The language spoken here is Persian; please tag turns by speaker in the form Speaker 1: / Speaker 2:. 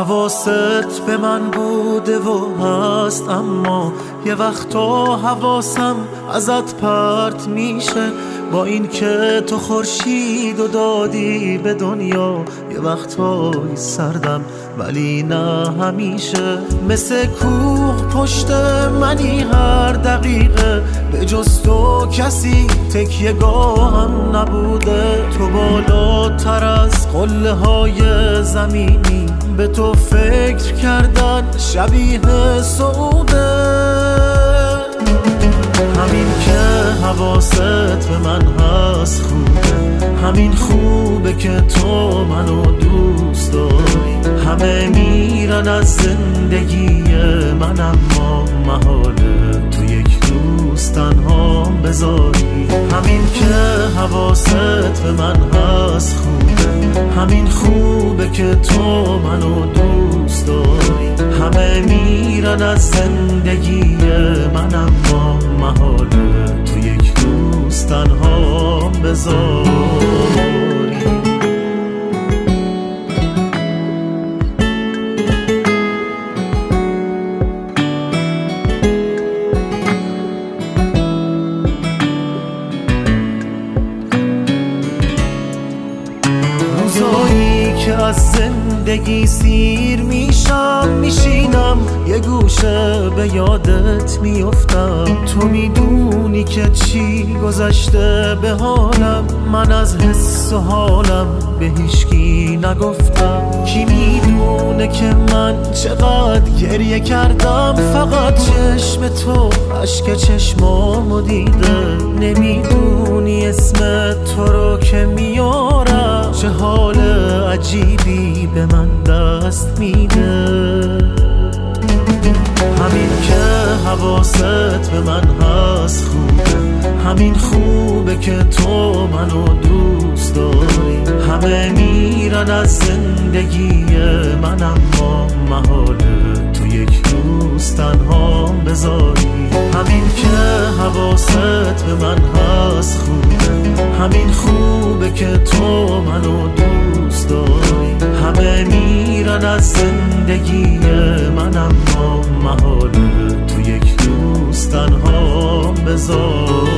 Speaker 1: حواست به من بوده و هست، اما یه وقتا حواسم ازت پرت میشه. با این که تو خورشید و دادی به دنیا، یه وقتایی سردم ولی نه همیشه. مثل کوه پشت منی هر دقیقه، به جز تو کسی تکیه گاهم نبوده. تو بالاتر از قله های زمینی، به تو فکر کردن شبیه سعوده. همین که حواست به من هست خوبه، همین خوبه که تو منو دوست داری. همه میرن از زندگی من، اما محاله تو یک روز تنهام بذاری. همین که حواست به من هست خوبه، همین خوبه که تو منو دوست داری. همه میرن از زندگی من، اما محاله تو یک روز تنهام بذاری. روزایی که از زندگی سیر میشم، میشینم یه گوشه به یادت میافتم. تو میدونی که چی گذشته به حالم، من از حس و حالم به هیچکی نگفتم. کی میدونه که من چقدر گریه کردم، فقط چشم تو اشک چشمامو دیده. نمیدونی اسم تو رو که میارم، چه حال عجیبی به من دست میده. همین که حواست به من هست خوبه، همین خوبه که تو منو دوست داری. همه میرن از زندگی من، اما محاله تو یک روز تنهام بذاری. همین که حواست به من هست خوبه، همین خوبه که تو منو دوست داری. همه میرن از زندگی من، اما محاله تو یک روز تنهام بذاری.